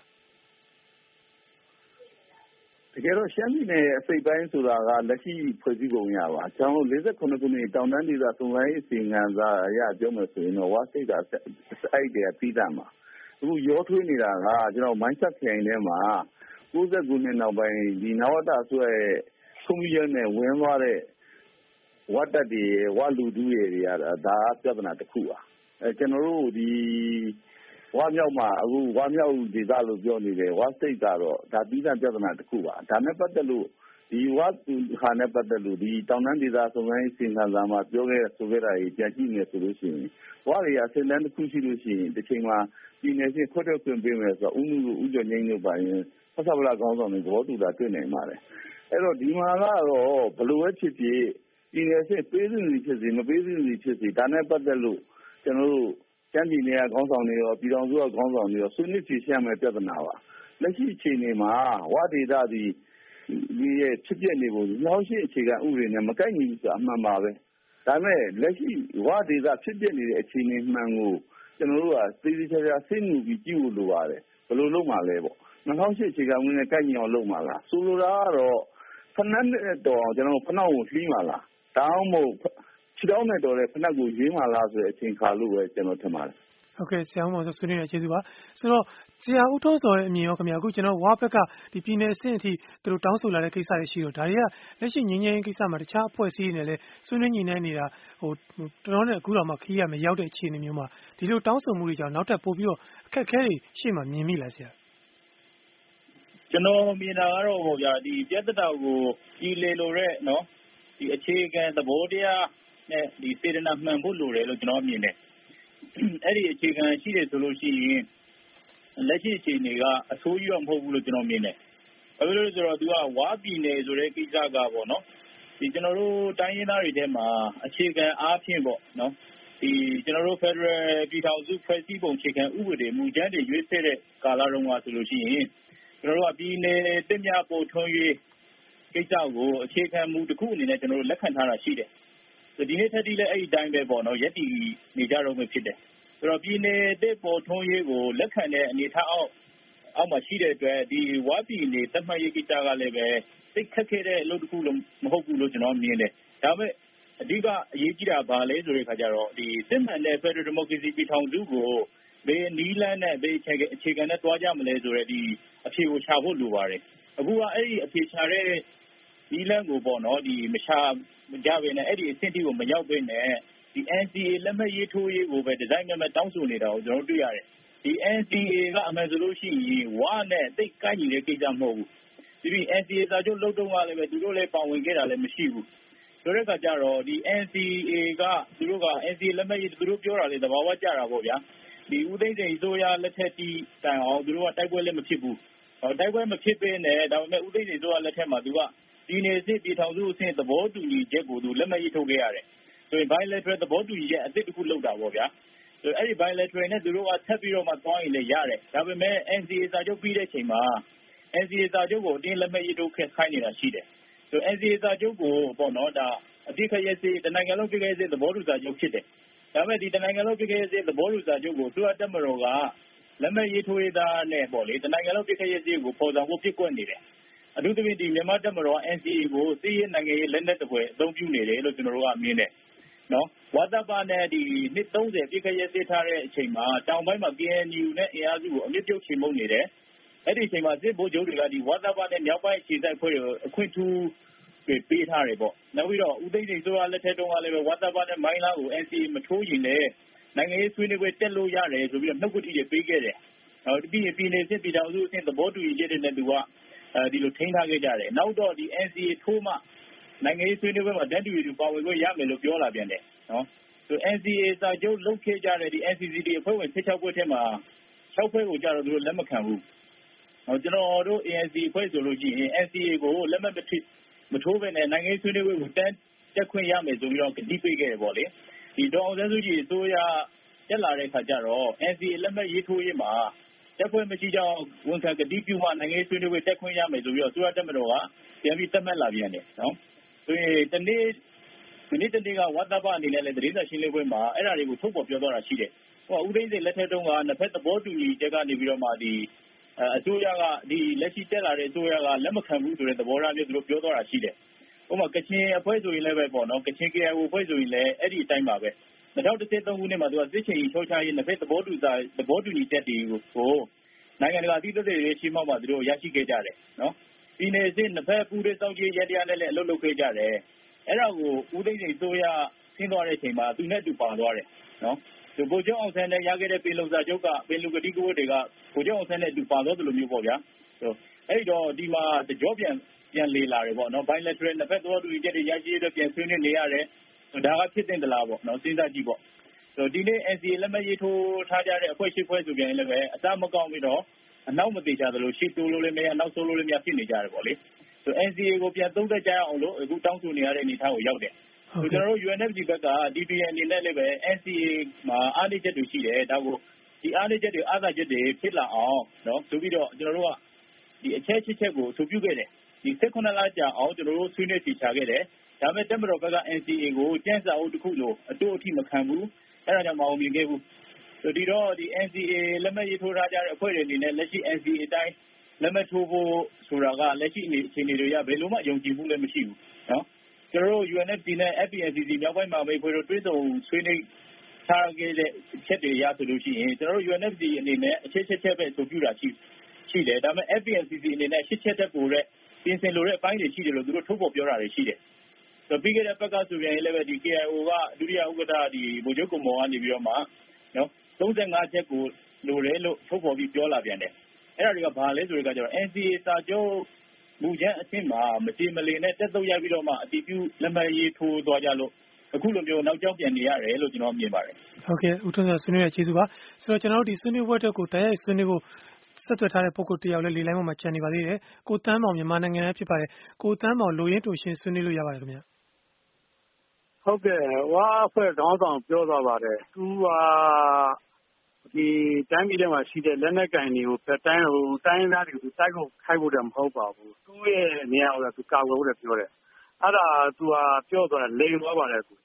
တကယ်တော့ရှမ်းပြည်နယ်အစိပ်ပိုင်းဆိုတာကလက်ရှိဖွဲ့စည်းပုံရပါကျွန်တော်48ခုနှစ်တောင်တန်းဒေသစုံစမ်းရေးစီမံစာအရပြောမယ်ဆိုရင်တော့ဝါစိတ်ကအဲ့ဒီပြီးသားမှာအခုရောထွေးနေတာကကျွန်တော်မိုင်းဆက်ခိုင်ထဲမှာ90ခုနှစ်နောက်ပိုင်းဒီနဝတအစိုးရရဲ့ကွန်မြူနတီနဲ့ဝင်သွားတဲ့ဝတ်တက်တွေဝလူတူတွေရတာဒါပြဿနာတစ်ခုပါကျွန်တော်တို့ဒီဝါမြောက်မှာအခုဝါမြောက်ဒေသလို့ပြောနေတယ်ဝါစိတ်ကတော့ဒါပြီးသားပြဿနာတစ်ခုပါဒါနဲ့ပတ်သက်လို့ဒီဝါဟာနဲ့ပတ်သက်လို့ဒီတောင်တန်းဒေသစုံစမ်းရေးစီမံစာမှာပြောခဲ့ဆိုခဲ့တာကြီးပြန်ကြည့်နေဆိုလို့ရှိရင်ဝါတွေအစလန်တစ်ခုရှိလို့ရှိရင်တစ်ချိန်မှာပြည်နယ်ချင်းခွတ်ထွက်ခွင့်ပေးမယ်ဆိုတော့ဥကြငိမ့်လို့ပါရင်ဖဆပလာကောင်းဆောင်တွေသဘောတူတာတွေ့နိုင်ပါတယ်အဲ့တော့ဒီမှာကတော့ဘလို့ပဲဖြစ်ဖြစ်ပြည်နယ်ချင်းပေးစုနေဖြစ်စီမပေးစုနေဖြစ်စီဒါနဲ့ပတ်သက်လို့ကျွန်တော်တို့ကျန်းပြည်နယ်ကခေါင်းဆောင်တွေရောပြည်တော်စုကခေါင်းဆောင်တွေရောဆွေးနွေးဖြေရှင်းမယ်ပြဿနာပါလက်ရှိအခြေအနေမှာဝါဒေသဒီရဲ့ဖြစ်ပျက်နေပုံနောက်ရှိအခြေခံဥပဒေနဲ့မကိုက်ညီဘူးဆိုတာအမှန်ပါပဲဒါပေမဲ့လက်ရှိဝါဒေသဖြစ်ပျက်နေတဲ့အခြေအနေမှန်ကိုကျွန်တော်တို့ကသေသေးချာချာသိမှုပြီးကြည့်ဖို့လိုပါတယ်ဘယ်လိုလုပ်မှလဲပေါ့2008အခြေခံဥပဒေနဲ့ကိုက်ညီအောင်လုပ်မှလားဆိုလိုတာကတော့ဖနက်နဲ့တော့ကျွန်တော်ဖနောက်ကိုလှီးမှလားဒါမှမဟုတ်ခြေထောက်နဲ့တော်တဲ့ဖနက်ကိုရွေးမှလားဆိုတဲ့အချိန်ခါလို့ပဲကျွန်တော်ထင်ပါတယ်ဟုတ်ကဲ့ဆရာဦးမောင်ဆွေးနွေးရကျေးဇူးပါဆိုတော့ဆရာဦးထွန်းစောရဲ့အမြင်ရောခင်ဗျာအခုကျွန်တော်ဝါဘက်ကဒီပြည်နယ်အဆင့်အထိသူတို့တောင်းဆိုလာတဲ့ကိစ္စတွေရှိတော့ဒါတွေကလက်ရှိငြိမ်းချမ်းရေးကိစ္စမှာတခြားအဖွဲ့အစည်းတွေနဲ့လည်းဆွေးနွေးညှိနှိုင်းနေတာတော်တော်နဲ့အခုတော့မှခီးရမရောက်တဲ့အခြေအနေမျိုးမှာဒီလိုတောင်းဆိုမှုတွေကြောင့်နောက်ထပ်ပို့ပြီးတော့အခက်အခဲတွေရှေ့မှာမြင်မိလားဆရာကျွန်တော်မြင်တာကတော့ဟိုဗျာဒီပြဿနာကိုပြည်လေလိုတဲ့နော်ဒီအခြေခံသဘောတရားနဲ့ဒီစေတနာမှန်ဖို့လိုတယ်လို့ကျွန်တော်မြင်တယ်အဲ့ဒီအခြေခံရှိတယ်ဆိုလို့ရှိရင်လက်ရှိအခြေအနေကအဆိုးကြီးတော့မဟုတ်ဘူးလို့ကျွန်တော်မြင်တယ်ဘာလို့လဲဆိုတော့သူကဝါပြည်နယ်ဆိုတဲ့ကိစ္စကပေါ့နော်ဒီကျွန်တော်တို့တိုင်းရင်းသားတွေထဲမှာအခြေခံအားဖြင့်ပေါ့နော်ဒီကျွန်တော်တို့ Federal ပြည်ထောင်စုဖွဲ့စည်းပုံအခြေခံဥပဒေမူကြမ်းတွေရွေးချယ်တဲ့ကာလတုန်းကဆိုလို့ရှိရင်ကျွန်တော်တို့ကပြည်နယ်တက်မြပေါ်ထွန်းရေးကိစ္စကိုအခြေခံမူတစ်ခုအနေနဲ့ကျွန်တော်တို့လက်ခံထားတာရှိတယ်ဒီနေ့ထက်ထိလည်းအဲ့ဒီတိုင်းပဲပေါ့နော်ယက်တီနေကြတော့မှဖြစ်တယ်ဆိုတော့ပြည်နယ်တက်ပေါ်ထွန်းရေးကိုလက်ခံတဲ့အနေထားအောက်မှာရှိတဲ့အတွက်ဒီဝါပြည်နယ်တက်မှတ်ရေးကိစ္စကလည်းပဲသိခက်ခဲတဲ့အလုပ်တစ်ခုလုံးမဟုတ်ဘူးလို့ကျွန်တော်မြင်တယ်ဒါပေမဲ့အဓိကအရေးကြီးတာဘာလဲဆိုတဲ့အခါကျတော့ဒီစစ်မှန်တဲ့ Federal Democracy ပြည်ထောင်စုကိုဘယ်နီးလန်းနဲ့ဘယ်အခြေခံနဲ့တွားကြမလဲဆိုတဲ့ဒီအဖြေကိုရှာဖို့လိုပါတယ်အခုကအဲ့ဒီအဖြေရှာတဲ့နီးလန်းကိုပေါ့နော်ဒီမရှာကြဘဲနဲ့အဲ့ဒီအဆင့်ထိကိုမရောက်ဘဲနဲ့ဒီ NCA လက်မှတ်ရေးထိုးရေးကိုပဲဒီဇိုင်းမဲ့တောင်းဆိုနေတာကိုကျွန်တော်တွေ့ရတယ်ဒီ NCA ကအမှန်ဆိုလို့ရှိရင်ဝါနဲ့တိတ်ကိုက်ညီတဲ့ကိစ္စမဟုတ်ဘူးဒီ NCA စာချုပ်လုပ်တော့ကလည်းပဲသူတို့လည်းပါဝင်ခဲ့တာလည်းမရှိဘူးဆိုတဲ့အခါကျတော့ဒီ NCA ကသူတို့က NCA လက်မှတ်ရေးသူတို့ပြောတာလေသဘာဝကျတာပေါ့ဗျာဒီဦးသိန်းစိန်အစိုးရလက်ထက်တီးတိုင်အောင်သူတို့ကတိုက်ပွဲလည်းမဖြစ်ဘူးတိုက်ပွဲမဖြစ်ဘဲနဲ့ဒါပေမဲ့ဦးသိန်းစိန်အစိုးရလက်ထက်မှာသူကဒီနေစစ်ပြည်ထောင်စုအဆင့်သဘောတူညီချက်ကိုသူလက်မှတ်ရေးထိုးခဲ့ရတယ်ဆိုရင် bilateral သဘောတူညီချက်အသစ်တစ်ခုလုပ်တာပေါ့ဗျာဆိုအဲ့ဒီ bilateral နဲ့သူတို့ကဆက်ပြီးတော့မှသွားရင်လည်းရတယ်ဒါပေမဲ့ NCA စာချုပ်ပြီးတဲ့အချိန်မှာ NCA စာချုပ်ကိုအတင်းလက်မှတ်ရေးထိုးခိုင်းနေတာရှိတယ်ဆို NCA စာချုပ်ကိုပေါ့နော်ဒါအတိတ်ခရက်စီတနိုင်ငံလုံးပြည်ခရက်စီသဘောတူစာချုပ်ဖြစ်တယ်ဒါပေမဲ့ဒီတနိုင်ငံလုံးပြည်ခရက်စီသဘောတူစာချုပ်ကိုသူကတက်မတော်ကလက်မှတ်ရေးထိုးရတာနဲ့ပေါ့လေတနိုင်ငံလုံးပြည်ခရက်စီကိုပေါ်ဆောင်ဖို့ပြစ်ကွက်နေတယ်အထူးသဖြင့်ဒီမြန်မာတက်မတော် NCA ကိုစီးရဲနိုင်ငံရေးလက်နက်တပွဲအသုံးပြုနေတယ်လို့ကျွန်တော်တို့ကမြင်တယ်နော်ဝါသပနဲ့ဒီနှစ်30ပြည်ခရက်စီထားတဲ့အချိန်မှာတောင်ပိုင်းမှာ KNU နဲ့အင်အားစုကိုအမြင့်ပြုတ်ချေမှုန်းနေတယ်အဲ့ဒီအချိန်မှာစစ်ဗိုလ်ချုပ်တွေကဒီဝါသပနဲ့မြောက်ပိုင်းခြေစိုက်ဖွဲ့ကိုအခွင့်ထူးပေးထားတယ်ပေါ့နောက်ပြီးတော့ဦးသိန်းစိန်ဆိုတာလက်ထက်တုန်းကလည်းပဲဝါသပနဲ့မိုင်းလားကို NCA မထိုးရင်လည်းနိုင်ငံရေးဆွေးနွေးပွဲတက်လို့ရတယ်ဆိုပြီးတော့နှုတ်ကတိတွေပေးခဲ့တယ်ပြီးရင်ပြည်နယ်စစ်ပြည်ထောင်စုအဆင့်သဘောတူညီချက်တွေနဲ့သူကဒီလိုထိန်းထားခဲ့ကြတယ်နောက်တော့ဒီ NCA ထိုးမှနိုင်ငံရေးဆွေးနွေးပွဲမှာတန်းတူတူပါဝင်ခွင့်ရမယ်လို့ပြောလာပြန်တယ်နော်ဆို NCA စာချုပ်လုပ်ခဲ့ကြတဲ့ဒီ NCCT အဖွဲ့ဝင်16ဖွဲ့ထဲမှာ6ဖွဲ့ကိုကြတော့သူတို့လက်မခံဘူးကျွန်တော်တို့ ANC ဖွဲ့ဆိုလို့ရှိရင် NCA ကိုလက်မှတ်မထိုးဘဲနဲ့နိုင်ငံရေးဆွေးနွေးပွဲကိုတက်ခွင့်ရမယ်ဆိုပြီးတော့ကတိပေးခဲ့တယ်ပေါ့လေဒီဒေါ်အောင်ဆန်းစုကြည်အစိုးရတက်လာတဲ့အခါကျတော့ NCA လက်မှတ်ရေးထိုးရေးမှာတက်ခွင့်မရှိကြောင်းဝန်ခံကတိပြုမှနိုင်ငံရေးဆွေးနွေးပွဲတက်ခွင့်ရမယ်ဆိုပြီးတော့အစိုးရတပ်မတော်ကပြန်ပြီးသတ်မှတ်လာပြန်တယ်နော်ဆိုရင်မနေ့တနေ့ကဝတ်တပ်ပအနေနဲ့လည်းသတင်းစာရှင်းလင်းပွဲမှာအဲ့ဒါတွေကိုထုတ်ဖော်ပြောသွားတာရှိတယ်ဟိုဦးသိန်းစိန်လက်ထက်တုန်းကနှစ်ဖက်သဘောတူညီချက်ကနေပြီးတော့မှဒီအစိုးရကဒီလက်ရှိတက်လာတဲ့အစိုးရကလက်မခံဘူးဆိုတဲ့သဘောထားမျိုးသူတို့ပြောသွားတာရှိတယ်ဥပမာကချင်အဖွဲ့ဆိုရင်လည်းပဲပေါ့နော်ကချင် KIO အဖွဲ့ဆိုရင်လည်းအဲ့ဒီအတိုင်းပါပဲ2013ခုနှစ်မှာသူကစစ်ချင်ကြီးထုတ်ချရေးနှစ်ဖက်သဘောတူညီချက်တွေကိုနိုင်ငံတကာအသီးသီးတွေရှင်းမှောက်မှသူတို့ရရှိခဲ့ကြတယ်နော်ပြည်နယ်စစ်နှစ်ဖက်ပူးတွဲစောင့်ကြည့်ရတရားနဲ့လည်းအလုပ်လုပ်ခဲ့ကြတယ်အဲ့ဒါကိုဦးသိန်းစိန်အစိုးရဆင်းသွားတဲ့အချိန်မှာသူနဲ့တူပါသွားတယ်နော်ဒီဗိုလ်ချုပ်အောင်ဆန်းနဲ့ရခဲ့တဲ့ပြည်လုံစာချုပ်ကပြည်လူကတိကဝတ်တွေကဗိုလ်ချုပ်အောင်ဆန်းနဲ့တူပါသွားသလိုမျိုးပေါ့ဗျာအဲ့တော့ဒီမှာတကြောပြန်လေလာတယ်ပေါ့နော် bilateral နှစ်ဖက်သဘောတူညီချက်တွေရရှိရတဲ့ပြန်ဆွေးနွေးနေရတယ်ဒါကဖြစ်တဲ့တလားပေါ့နော်စဉ်းစားကြည့်ပေါ့ဒီနေ့ NCA လက်မှတ်ရေးထိုးထားကြတဲ့အဖွဲ့၈ဖွဲ့ဆိုပြန်လည်းပဲအစမကောင်းပြီးတော့အနောက်မသေးချသလိုရှေ့တိုးလို့လည်းမရနောက်ဆိုးလို့လည်းမရဖြစ်နေကြတယ်ပေါ့လေNCA ကိုပြန်သုံးသပ်ကြအောင်လို့အခုတောင်းဆိုနေရတဲ့အနေအထားကိုရောက်တယ်ကျွန်တော်တို့ UNFC ဘက်က DPN အနေနဲ့လည်းပဲ NCA မှာအားနည်းချက်တွေရှိတယ်ဒါကိုဒီအားနည်းချက်တွေအားသာချက်တွေဖြစ်လာအောင်နော်ဆိုပြီးတော့ကျွန်တော်တို့ကဒီအချက်ချက်ကိုအဆိုပြုခဲ့တယ်ဒီ18လကြာအောင်ကျွန်တော်တို့ဆွေးနွေးစီချခဲ့တယ်ဒါပေမဲ့တပ်မတော်ဘက်က NCA ကိုကျန်းစာအုပ်တစ်ခုလိုအတူအထိမခံဘူးအဲ့ဒါကြောင့်မအောင်မြင်ခဲ့ဘူးဒီတော့ဒီ NCA လက်မှတ်ရေးထိုးထားကြတဲ့အဖွဲ့တွေအနေနဲ့လက်ရှိ NCA အတိုင်းလက်မှတ်ထိုးဖို့ဆိုတာကလက်ရှိအခြေအနေတွေရဘယ်လိုမှယုံကြည်မှုလည်းမရှိဘူးနော်ကျွန်တော်တို့ UNFC နဲ့ FPNCC မြောက်ပိုင်းမှာအဖွဲ့တို့တွဲဆုံဆွေးနွေးထားခဲ့တဲ့ချက်တွေရဆိုလို့ရှိရင်ကျွန်တော်တို့ UNFC အနေနဲ့အချက်ပဲဆိုပြတာရှိတယ်ဒါပေမဲ့ FPNCC အနေနဲ့ရှစ်ချက်တက်ပို့တဲ့ပြင်ဆင်လိုတဲ့အပိုင်းတွေရှိတယ်လို့သူတို့ထုတ်ဖော်ပြောတာတွေရှိတယ်ပြီးခဲ့တဲ့ဘက်ကဆိုရင်လည်းပဲဒီ KIO ကဒုတိယဥက္ကဋ္ဌဒီဗိုလ်ချုပ်ကုံမော်ကနေပြီးတော့မှနော်35ချက်ကိုလိုတယ်လို့ထုတ်ဖော်ပြီးပြောလာပြန်တယ်အဲ့ဒါတွေကဘာလဲဆိုတော့ကျတော့ NCA စာချုပ်မူကြမ်းအဆင့်မှာမကြေမလည်နဲ့တက်သုတ်ရပြီးတော့မှအတည်ပြုလက်မှတ်ရေးထိုးသွားကြလို့အခုလိုမျိုးနောက်ကျောင်းပြန်နေရတယ်လို့ကျွန်တော်မြင်ပါတယ်ဟုတ်ကဲ့ဦးထွန်းစောဆွေးနွေးရကျေးဇူးပါဆိုတော့ကျွန်တော်တို့ဒီဆွေးနွေးပွဲအတွက်ကိုတိုက်ရိုက်ဆွေးနွေးဖို့ဆက်သွယ်ထားတဲ့ပုဂ္ဂိုလ်တယောက်လည်းလေလိုင်းပေါ်မှာကြံနေပါသေးတယ်ကိုတန်းမောင်မြန်မာနိုင်ငံရဲ့ဖြစ်ပါတယ်ကိုတန်းမောင်လိုရင်းတူရှင်ဆွေးနွေးလို့ရပါတယ်ခင်ဗျာဟုတ်ကဲ့ဝါအဖွဲ့ခေါင်းဆောင်ပြောသွားပါတယ်သူကဒီတိုင်းပြည်ထဲမှာရှိတဲ့လက်နက်ကင်တွေကိုတိုင်းသားတွေကိုတိုက်ဖို့ခိုက်ဖို့တည်းမဟုတ်ပါဘူးသူ့ရဲ့နေရာကိုသူကာကွယ်ဖို့တည်းပြောတယ်အဲ့ဒါသူကပြောသွားတယ်လိန်သွားပါတယ်ဟို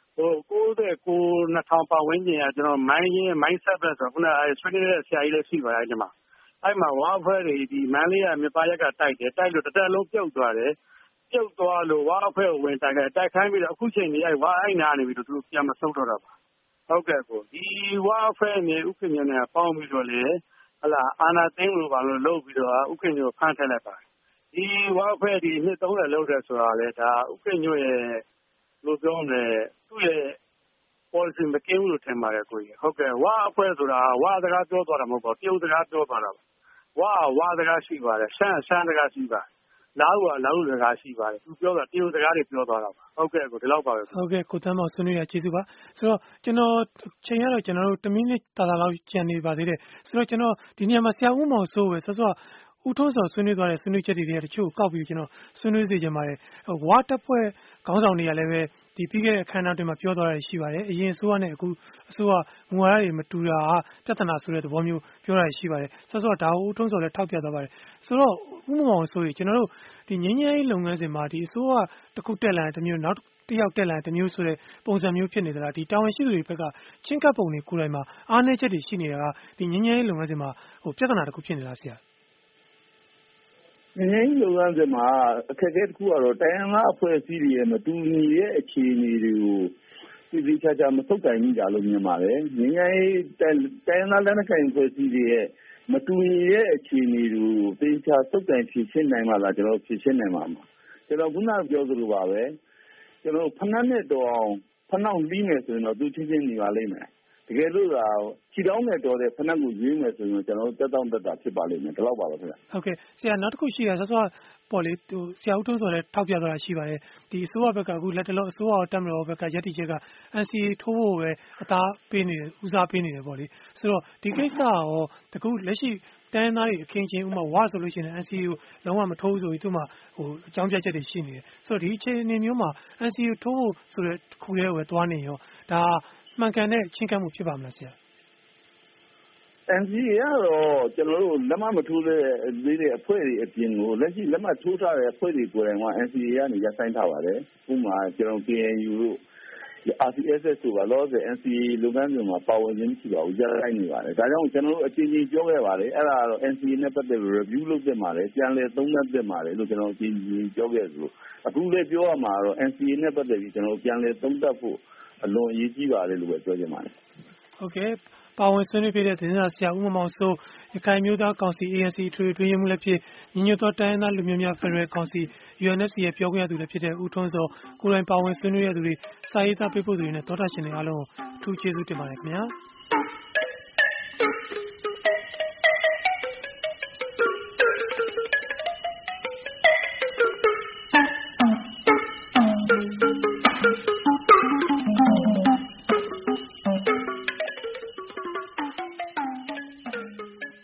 2000ပတ်ဝန်းကျင်ကကျွန်တော်မိုင်းဆက်ပဲဆိုခုနဆွေးနွေးတဲ့ဆရာကြီးလည်းရှိပါတယ်ဒီမှာအဲ့မှာဝါအဖွဲ့တွေဒီမန်းလေးကမြပါရက်ကတိုက်လို့တစ်တက်လုံးပြုတ်သွားတယ်ပြုတ်သွားလို့ဝါအဖွဲ့ကိုဝင်တိုက်ခိုင်းပြီးတော့အခုချိန်ကြီးဝါအဲ့နာနေပြီးတော့သူတို့ပြန်မဆုတ်တော့တာပါဟုတ်ကဲ့ကိုဒီဝါအဖွဲ့နဲ့ဥက္ကဋ္ဌနဲ့ပေါင်းပြီးတော့လေဟလာအာနာသိန်းလိုပါလို့လုပ်ပြီးတော့ဥက္ကဋ္ဌကိုဖမ်းထည့်လိုက်ပါတယ်ဒီဝါအဖွဲ့ဒီနှစ်30လောက်တယ်ဆိုတာလေဒါဥက္ကဋ္ဌရဲ့လို့ပြောမယ်သူ့ရဲ့ policy မကင်းဘူးလို့ထင်ပါတယ်ကိုကြီးဟုတ်ကဲ့ဝါအဖွဲ့ဆိုတာဝါစကားပြောသွားတာမဟုတ်ပါဘူးပြုတ်စကားပြောသွားတာပါဝါစကားရှိပါတယ်ရှမ်းစကားရှိပါတယ်လာဟုစကားရှိပါတယ်သူပြောတာတရုတ်စကားတွေပြောသွားတာပါဟုတ်ကဲ့ကိုဒီလောက်ပါပဲဟုတ်ကဲ့ကိုတန်းမောင်ဆွေးနွေးရကျေးဇူးပါဆိုတော့ကျွန်တော်ချိန်ရတော့ကျွန်တော်တို့1မိနစ်တာလောက်ကြံနေပါသေးတယ်ဆိုတော့ကျွန်တော်ဒီနေရာမှာဆရာဦးမောင်စိုးပဲဆောဦးထွန်းစောဆွေးနွေးသွားတဲ့ဆွေးနွေးချက်တွေတချို့ကောက်ပြီးကျွန်တော်ဆွေးနွေးစေချင်ပါတယ်ဝါတပ်ဖွဲ့ခေါင်းဆောင်တွေကလည်းပဲဒီပြီးခဲ့တဲ့အခမ်းအနားတွေမှာပြောသွားတာရှိပါတယ်အရင်အစိုးရနဲ့အခုအစိုးရငွေရတွေမတူတာပြဿနာဆိုတဲ့သဘောမျိုးပြောတာရှိပါတယ်ဆောဒါကိုဦးထွန်းစောလည်းထောက်ပြသွားပါတယ်ဆိုတော့ဦးမောင်စိုးကျွန်တော်တို့ဒီငင်းငယ်ရေးလုပ်ငန်းစဉ်မှာဒီအစိုးရတစ်ခုတက်လာတဲ့မျိုးနောက်တယောက်တက်လာတဲ့မျိုးဆိုတဲ့ပုံစံမျိုးဖြစ်နေသလားဒီတာဝန်ရှိသူတွေဘက်ကချင်းကပ်ပုံတွေကိုယ်တိုင်မှာအားနည်းချက်တွေရှိနေတာကဒီငင်းငယ်ရေးလုပ်ငန်းစဉ်မှာပြဿနာတစ်ခုဖြစ်နေလားဆရာငင်းလုပ်ငန်းစဉ်မှာအခက်အခဲတစ်ခုကတော့တိုင်းရင်းသားအဖွဲ့အစည်းတွေရဲ့မတူညီတဲ့အခြေအနေတွေကိုသိချာမဆုတ်ကိုင်ကြလို့မြင်ပါတယ်ငင်းတိုင်းရင်းသားလက်နက်ကိုင်အဖွဲ့အစည်းတွေရဲ့မတူညီတဲ့အခြေအနေတွေကိုသိချာဆုတ်ကိုင်ဖြေရှင်းနိုင်မှလားကျွန်တော်ဖြေရှင်းနိုင်မှာပါကျွန်တော်ခုနပြောသလိုပါပဲကျွန်တော်ဖဏနဲ့တော်အောင်ဖဏောက်ပြီးမယ်ဆိုရင်တော့သူချင်းချင်းနေပါလိမ့်မယ်တကယ်လို့ခြေတောင်းနဲ့တော်တဲ့ဖဏကိုရွေးမယ်ဆိုရင်ကျွန်တော်တက်တောင့်တက်တာဖြစ်ပါလိမ့်မယ်ဒီလောက်ပါပဲခင်ဗျဟုတ်ကဲ့ဆရာနောက်တစ်ခုရှိတာဆောပေါ့လေသူဆရာဦးထွန်းစောလည်းထောက်ပြသွားတာရှိပါတယ်ဒီအစိုးရဘက်ကအခုလက်တလုံးအစိုးရတက်မတော်ဘက်ကရည်တည်ချက်က NCA ထိုးဖို့ပဲအသားပေးနေတယ်ဦးစားပေးနေတယ်ပေါ့လေဆိုတော့ဒီကိစ္စရောတကူလက်ရှိတိုင်းသားတွေအခင်းချင်းဥမာဝါဆိုလို့ရှိရင် NCA ကိုလုံးဝမထိုးဆိုပြီးသူမှအကြောင်းပြချက်တွေရှိနေတယ်ဆိုတော့ဒီအခြေအနေမျိုးမှာ NCA ထိုးဖို့ဆိုတဲ့ခုလေးကိုပဲတွားနေရောဒါမှန်ကန်တဲ့ချဉ်းကပ်မှုဖြစ်ပါမလားဆရာ NCA ကတော့ကျွန်တော်တို့လက်မှတ်မထိုးသေးတဲ့အဖွဲ့တွေအပြင်ကိုလက်ရှိလက်မှတ်ထိုးထားတဲ့အဖွဲ့တွေကိုယ်တိုင်က NCA ကနေရပ်ဆိုင်းထားပါတယ်။ဥပမာကျွန်တော် KNU တို့ RCSS တို့ကလောဆယ် NCA လုပ်ငန်းစဉ်မှာပါဝင်ခြင်းမရှိပါဘူး။ရပ်ဆိုင်းနေပါတယ်။ဒါကြောင့်ကျွန်တော်တို့အချင်းချင်းပြောခဲ့ပါတယ်။အဲ့ဒါကတော့ NCA နဲ့ပတ်သက်ပြီး review လုပ်သင့်ပါတယ်။ပြန်လည်သုံးသပ်သင့်ပါတယ်လို့ကျွန်တော်အချင်းချင်းပြောခဲ့သလိုအခုလည်းပြောရမှာတော့ NCA နဲ့ပတ်သက်ပြီးကျွန်တော်ပြန်လည်သုံးသပ်ဖို့အလွန်အရေးကြီးပါတယ်လို့ပဲပြောချင်ပါတယ်။ဟုတ်ကဲ့ပါဝင်ဆွေးနွေးပြတဲ့သတင်းစာဆရာဦးမောင်စိုးရခိုင်မျိုးသားကောင်စီ ANC ထွေထွေအတွင်းရေးမှူးလည်းဖြစ်ညီညွတ်သောတိုင်းရင်းသားလူမျိုးများဖက်ဒရယ်ကောင်စီ UNFC ရဲ့ပြောခွင့်ရသူလည်းဖြစ်တဲ့ဦးထွန်းစောကိုယ်တိုင်ပါဝင်ဆွေးနွေးရတဲ့သူတွေစာရေးသားပေးပို့သူတွေနဲ့သောတာရှင်တွေအားလုံးကိုအထူးကျေးဇူးတင်ပါတယ်ခင်ဗျာ